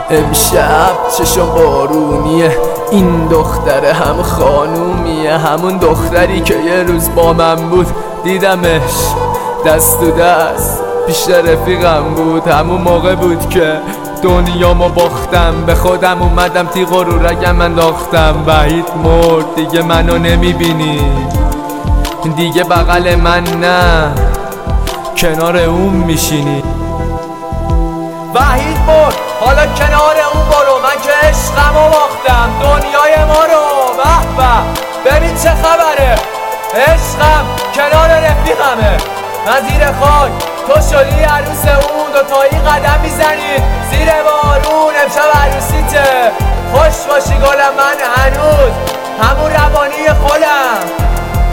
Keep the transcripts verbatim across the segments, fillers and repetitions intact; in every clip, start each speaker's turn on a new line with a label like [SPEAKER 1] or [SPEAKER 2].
[SPEAKER 1] امشب چشم بارونیه، این دختره هم خانومیه، همون دختری که یه روز با من بود دیدمش دست تو دست پیش رفیقم بود. همون موقع بود که دنیامو باختم، به خودم اومدم تیغ رو رگم انداختم. وحید مرد دیگه منو نمیبینی، دیگه بغل من نه کنار اون میشینی. وحید مرد حالا کنار اون برو، من که عشقمو باختم دنیای ما رو. به به ببین چه خبره، عشقم کنار رفیقمه. من زیر خاک تو شدی عروس اون، دوتایی قدم میزنید زیر بارون. امشب عروسیته، خوش باشی گلم، من هنوز همون روانی خودم.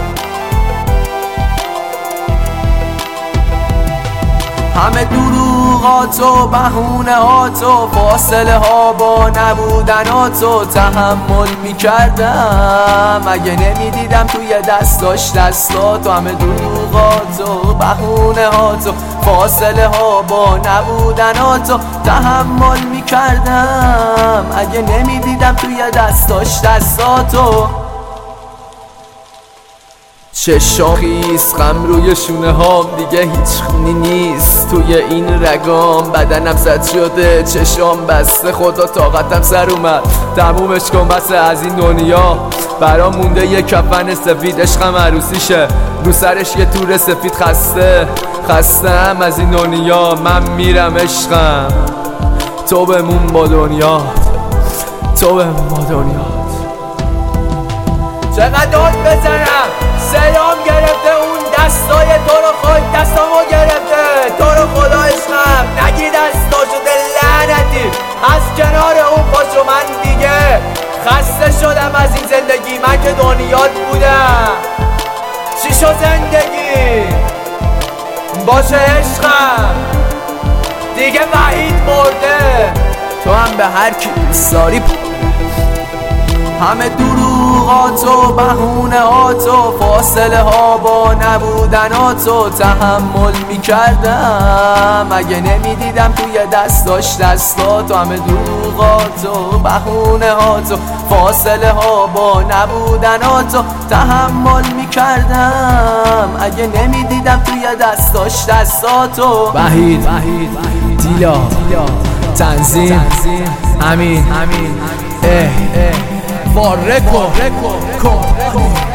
[SPEAKER 1] همه دروغاتو، بهونه هاتو، فاصله ها با نبودناتو تحمل میکردم اگه نمیدیدم توی دستاش دستاتو. همه دروغاتو، بهونه هاتو، فاصله ها با نبودناتو تحمل میکردم اگه نمیدیدم توی دستاش دستاتو. چشام خیس، غم روی شونه هام، دیگه هیچ خونی نیست توی این رگام. بدنم زد شده، چشام بسته، خدا طاقتم سر اومد تمومش کن بس از این دنیا. برام مونده یه کفن سفید، عشقم عروسیشه، رو سرش یه تور سفید. خسته خستم از این دنیا، من میرم عشقم، تو بمون با دنیا، تو بمون با دنیا. چقدر داد بزنم، سیام گرفته اون دستای تو رو، خود دستامو گرفته تو رو خدا عشقم نگی دستا شده لعنتی. از کنار اون پاشو، من دیگه خسته شدم از این زندگی. من که دنیات بودم، چی شو زندگی باشه عشقم، دیگه وحید مرده، تو هم به هر کی دوست داری. همه دروغاتو، بهونه هاتو، فاصله ها با نبودناتو تحمل میکردم اگه نمیدیدم توی دستاش دستاتو. همه دروغاتو، بهونه هاتو، فاصله ها با نبودناتو تحمل میکردم اگه نمیدیدم توی دستاش دستاتو. وحید دیلا تنظیم همین اه اه وارکو